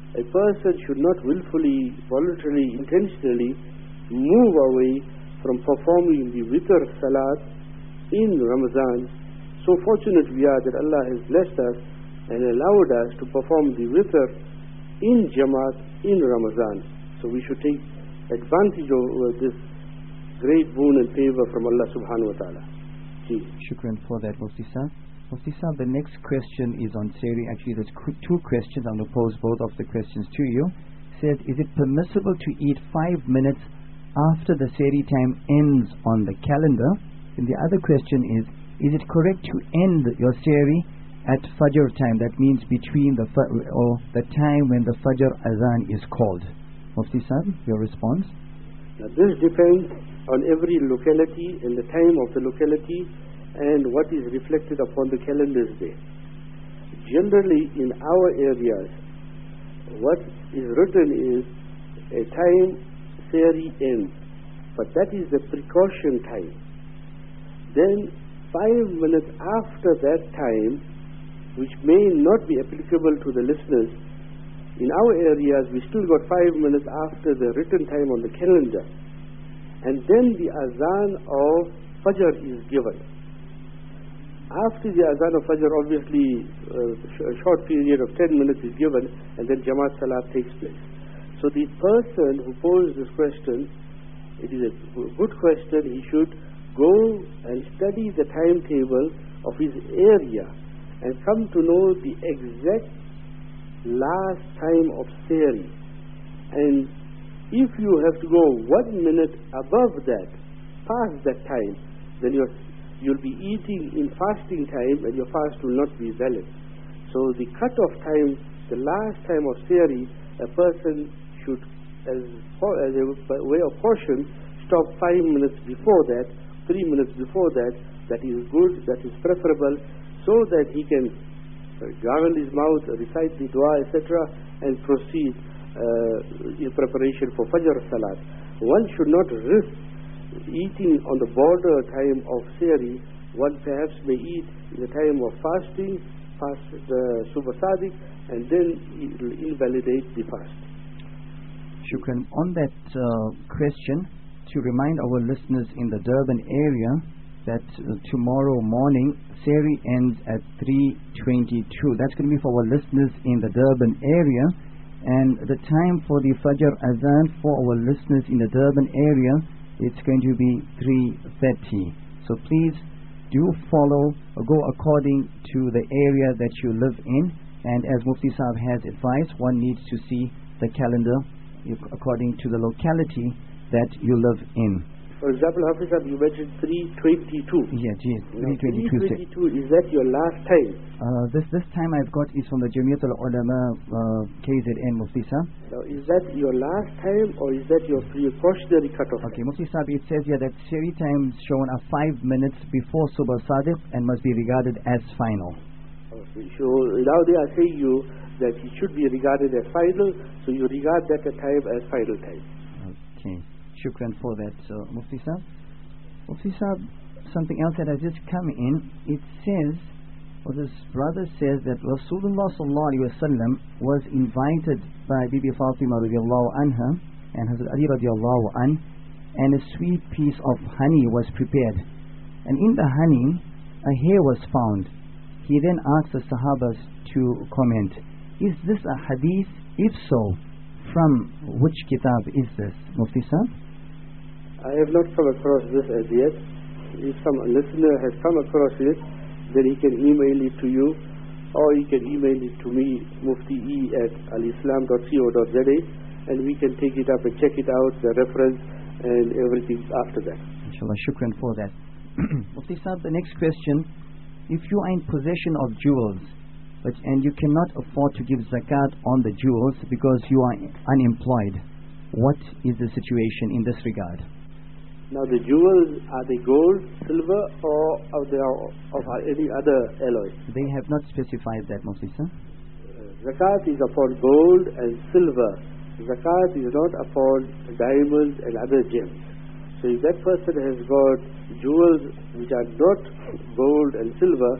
a person should not willfully, voluntarily, intentionally move away from performing the witr salat in Ramadan. So fortunate we are that Allah has blessed us and allowed us to perform the witr in Jamaat in Ramadan. So we should take advantage of this great boon and favor from Allah subhanahu wa ta'ala. Shukran for that, Mufti Saab. Mufti Saab, the next question is on Sehri. Actually, there's two questions. I'm going to pose both of the questions to you. Says, is it permissible to eat 5 minutes after the Sehri time ends on the calendar? And the other question is it correct to end your Sehri at Fajr time? That means between the time when the Fajr Azan is called. Mufti Saab, your response? Now this depends on every locality and the time of the locality and what is reflected upon the calendars there. Generally in our areas, what is written is a time Sehri ends, but that is the precaution time. Then 5 minutes after that time, which may not be applicable to the listeners, in our areas we still got 5 minutes after the written time on the calendar, and then the Azan of Fajr is given. After the Azan of Fajr, obviously a short period of 10 minutes is given, and then Jamaat Salat takes place. So the person who posed this question, it is a good question. He should go and study the timetable of his area and come to know the exact last time of Sehri. And if you have to go 1 minute above that, past that time, then you'll be eating in fasting time and your fast will not be valid. So the cut-off time, the last time of Sehri, a person should, as a way of caution, stop 5 minutes before that, 3 minutes before that. That is good, that is preferable, so that he can gargle his mouth, recite the dua, etc., and proceed in preparation for Fajr Salat. One should not risk eating on the border time of Sehri. One perhaps may eat in the time of fasting, fast the Subh Sadiq, and then it will invalidate the fast. Shukran. On that question, to remind our listeners in the Durban area that tomorrow morning Sehri ends at 3:22. That's going to be for our listeners in the Durban area, and the time for the Fajr Azan for our listeners in the Durban area, it's going to be 3:30. So please do follow or go according to the area that you live in, and as Mufti Saab has advised, one needs to see the calendar according to the locality that you live in. For example, Hafiz Saab, you mentioned 3:22. Yes, 3:22. 3:22, is that your last time? This time I've got is from the Jamiat al-Ulama KZN, Mufti Saab. Now, is that your last time or is that your precautionary cut-off? Okay, Mufti Saab, it says here that Sehri time shown are 5 minutes before Subh Sadiq and must be regarded as final. Okay, so now they are saying you that it should be regarded as final, so you regard that time as final time. Okay. Shukran for that, Mufti Saab. Mufti Saab, something else that has just come in. It says, or this brother says that Rasulullah sallallahu alaihi wasallam was invited by Bibi Fatima radiallahu anha and Hazrat Ali radiallahu an, and a sweet piece of honey was prepared. And in the honey, a hair was found. He then asked the Sahabas to comment, is this a hadith? If so, from which kitab is this, Mufti Saab? I have not come across this as yet. If some listener has come across it, then he can email it to you, or he can email it to me, mufti@alislam.co.za, and we can take it up and check it out, the reference and everything after that. Inshallah, shukran for that. Mufti Saab, the next question, if you are in possession of jewels, and you cannot afford to give zakat on the jewels because you are unemployed, what is the situation in this regard? Now the jewels, are they gold, silver, or are they of any other alloy? They have not specified that, Mufti Saab. Zakat is upon gold and silver. Zakat is not upon diamonds and other gems. So if that person has got jewels which are not gold and silver,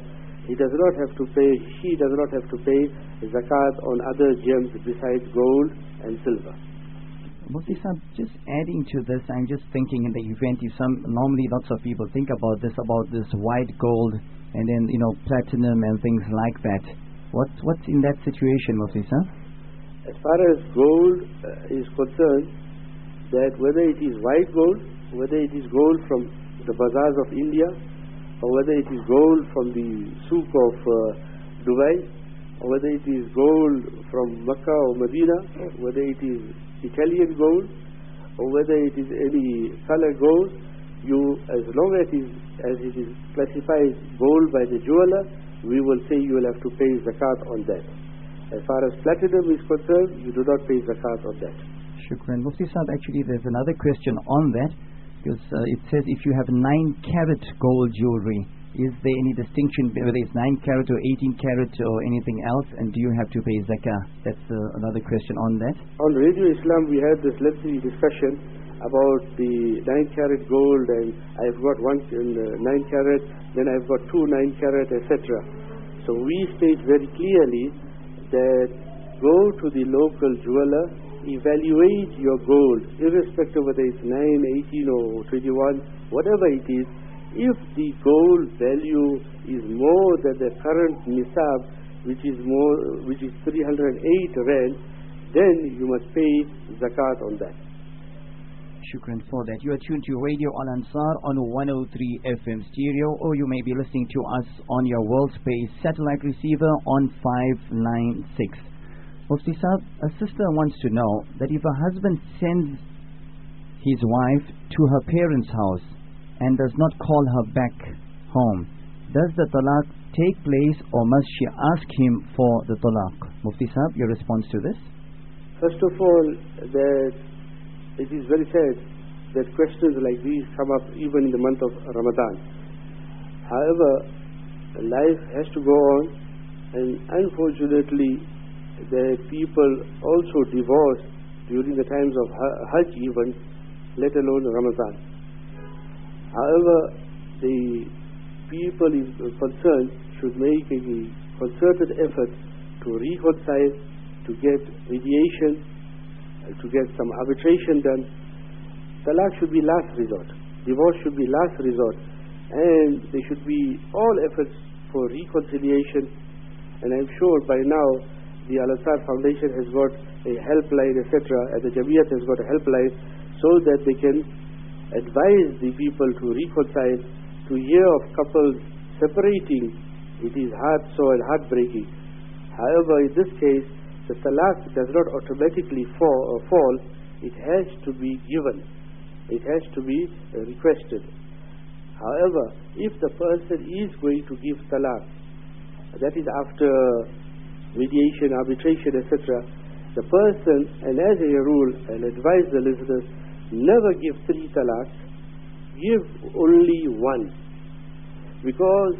He does not have to pay, she does not have to pay zakat on other gems besides gold and silver. Mufti Sahib, just adding to this, I'm just thinking in the event, normally lots of people think about this white gold and then, platinum and things like that. What's in that situation, Mufti Sahib? As far as gold is concerned, that whether it is white gold, whether it is gold from the bazaars of India, or whether it is gold from the souk of Dubai, or whether it is gold from Makkah or Medina, whether it is Italian gold, or whether it is any color gold, as long as it is classified gold by the jeweler, we will say you will have to pay zakat on that. As far as platinum is concerned, you do not pay zakat on that. Shukran. Mufti Sahib, actually there's another question on that, because it says if you have 9-carat gold jewelry, is there any distinction whether it's 9 carat or 18 carat or anything else, and do you have to pay zakah? That's another question on that. On Radio Islam we had this lengthy discussion about the 9-carat gold, and I've got one 9 carat, then I've got 2 9-carat, etc. So we state very clearly that go to the local jeweler, evaluate your gold, irrespective whether it's 9, 18 or 21, whatever it is. If the gold value is more than the current nisab, which is 308 rand, then you must pay zakat on that. Shukran for that. You are tuned to Radio Al Ansar on 103 FM stereo, or you may be listening to us on your world space satellite receiver on 596. Mufti Sahib, a sister wants to know that if a husband sends his wife to her parents' house and does not call her back home, does the talaq take place, or must she ask him for the talaq? Mufti Sahib, your response to this? First of all, that it is very sad that questions like these come up even in the month of Ramadan. However, life has to go on, and unfortunately the people also divorce during the times of Hajj even, let alone Ramadan. However, the people concerned should make a concerted effort to reconcile, to get mediation, to get some arbitration done. Talaq should be last resort. Divorce should be last resort. And there should be all efforts for reconciliation. And I'm sure by now the Al-Ansar Foundation has got a helpline, etc., and the Jamiyat has got a helpline, so that they can advise the people to reconcile. To hear of couples separating, it is heartbreaking. However, in this case, the talaq does not automatically fall. It has to be given. It has to be requested. However, if the person is going to give talaq, that is after mediation, arbitration, etc., the person, and as a rule, and advise the listeners, never give 3 talaqs, give only 1. Because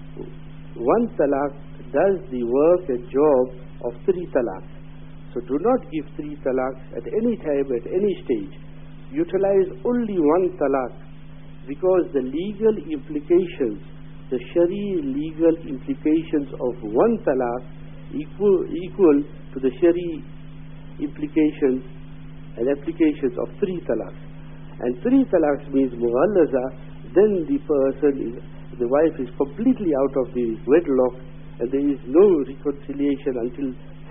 1 talaq does the work and job of 3 talaqs. So do not give 3 talaqs at any time, at any stage. Utilize only 1 talaq, because the legal implications, the Shari legal implications of 1 talaq equal to the Shari implications and applications of 3 talaqs. And 3 talaqs means mughallaza, then the wife is completely out of the wedlock, and there is no reconciliation until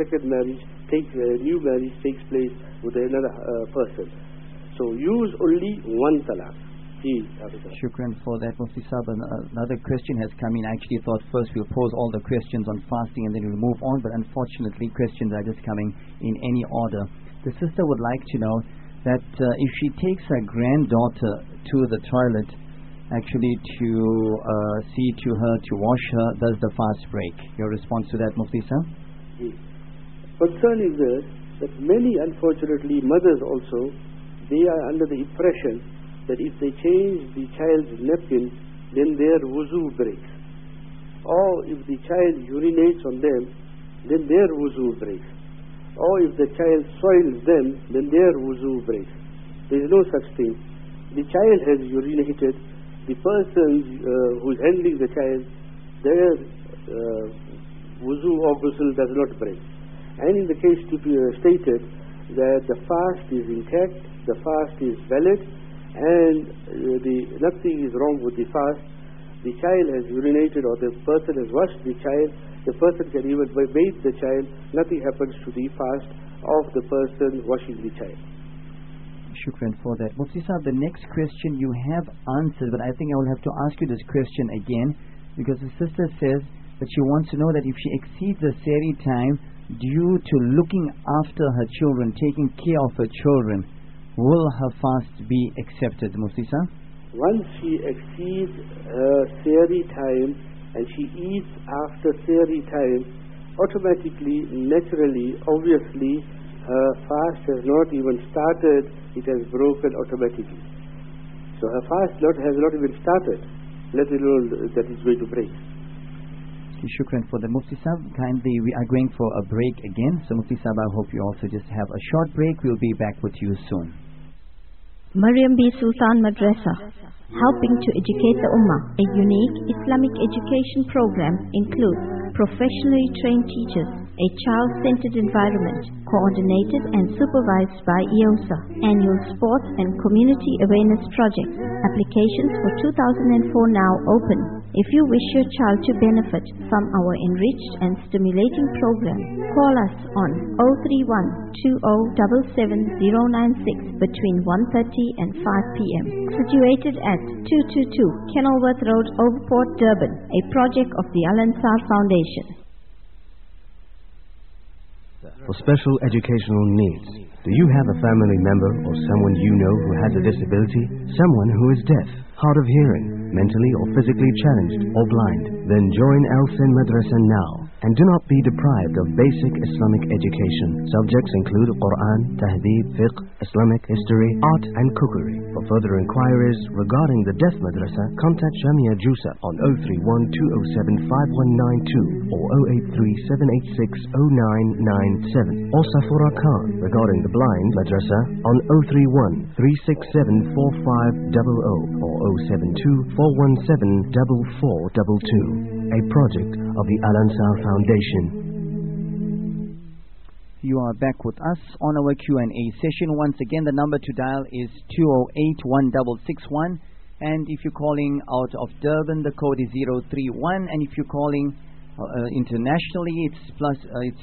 new marriage takes place with another person. So use only 1 talaq. Shukran for that, Mufti Sahib. Another question has come in. I actually thought first we'll pose all the questions on fasting and then we'll move on, but unfortunately questions are just coming in any order. The sister would like to know that if she takes her granddaughter to the toilet, actually to see to her, to wash her, does the fast break? Your response to that, Mufti Sahib? Concern is that many, unfortunately, mothers also, they are under the impression that if they change the child's napkin, then their wuzu breaks. Or if the child urinates on them, then their wuzu breaks. Or if the child soils them, then their wuzu breaks. There is no such thing. The child has urinated. The person who is handling the child, their wuzu or ghusl does not break. And in the case stated that the fast is intact, the fast is valid, and nothing is wrong with the fast. The child has urinated or the person has washed the child, the person can even bathe the child, nothing happens to the fast of the person washing the child. Shukran for that. Mufti Sahib, the next question you have answered, but I think I will have to ask you this question again, because the sister says that she wants to know that if she exceeds the sehri time due to looking after her children, taking care of her children, will her fast be accepted, Mufti Sahib? Once she exceeds her sehri time and she eats after sehri time, automatically, naturally, obviously, her fast has not even started, it has broken automatically. So her fast has not even started, let alone that it's going to break. Shukran for the Mufti Sahib. Kindly, we are going for a break again. So Mufti Sahib, I hope you also just have a short break. We'll be back with you soon. Maryam B. Sultan Madrasa, helping to educate the Ummah. A unique Islamic education program includes professionally trained teachers, a child-centered environment, coordinated and supervised by EOSA, annual sports and community awareness projects. Applications for 2004 now open. If you wish your child to benefit from our enriched and stimulating program, call us on 031-2077-096 between 1:30 and 5 p.m. Situated at 222 Kenilworth Road, Overport, Durban, a project of the Al Ansar Foundation. For special educational needs, do you have a family member or someone you know who has a disability? Someone who is deaf, hard of hearing, mentally or physically challenged or blind? Then join Al Sin Madrasa now and do not be deprived of basic Islamic education. Subjects include Quran, Tahdeeb, Fiqh, Islamic history, art and cookery. For further inquiries regarding the Deaf Madrasa, contact Jamia Jusa on 031-207-5192 or 083-786-0997 or Safura Khan regarding the Blind Madrasa on 031-367-4500 or 072-417-4422. A project of the Al Ansar Foundation. You are back with us on our Q&A session. Once again, the number to dial is 208-1661. And if you're calling out of Durban, the code is 031. And if you're calling internationally, it's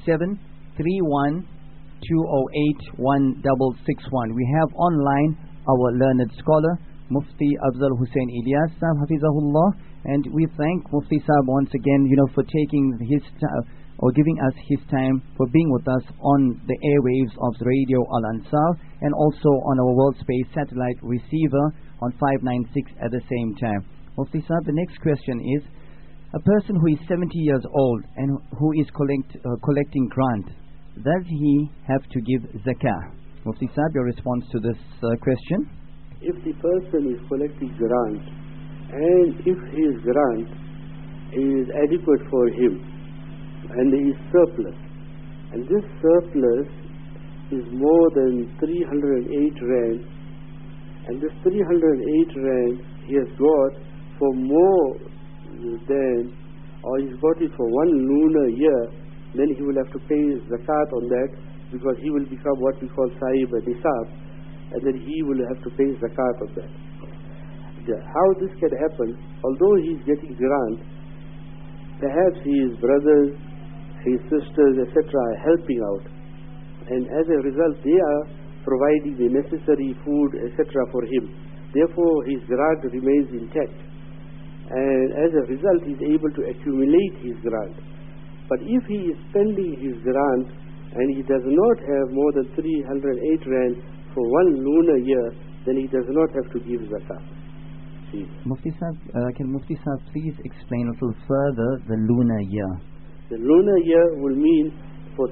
2731-208-1661. We have online our learned scholar, Mufti Afzal Hussain Ilyas Sahib, Hafizahullah, and we thank Mufti Sahib once again, for taking his or giving us his time, for being with us on the airwaves of Radio Al Ansar and also on our World Space Satellite Receiver on 596 at the same time. Mufti Sahib, the next question is, a person who is 70 years old and who is collecting grant, does he have to give zakah? Mufti Sahib, your response to this question? If the person is collecting grant and if his grant is adequate for him and there is surplus, and this surplus is more than 308 rand, and this 308 rand he has got for more than, or he's got it for one lunar year, then he will have to pay zakat on that, because he will become what we call sahib and nisab, and then he will have to pay zakat on that. How this can happen, although he is getting grant, perhaps his brothers, his sisters, etc. are helping out, and as a result they are providing the necessary food, etc. for him. Therefore his grant remains intact, and as a result he is able to accumulate his grant. But if he is spending his grant and he does not have more than 308 rand for one lunar year, then he does not have to give zakat. Mufti Sahib, can Mufti Sahib please explain a little further the lunar year? The lunar year will mean for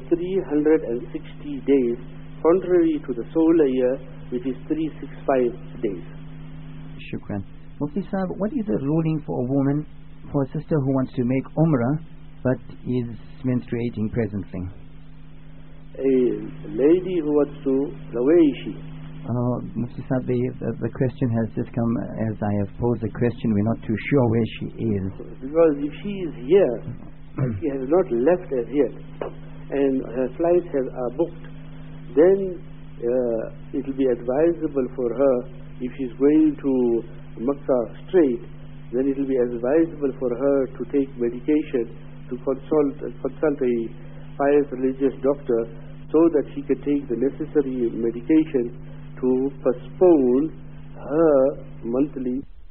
360 days, contrary to the solar year, which is 365 days. Shukran. Mufti Sahib, what is the ruling for a woman, for a sister who wants to make Umrah but is menstruating presently? A lady who wants to, the way she, Mufti Saab, the question has just come as I have posed the question. We're not too sure where she is. Because if she is here, and she has not left as yet, and her flights are booked, then it will be advisable for her, if she's going to Makkah straight, then it will be advisable for her to take medication, to consult a pious religious doctor, so that she can take the necessary medication to postpone her monthly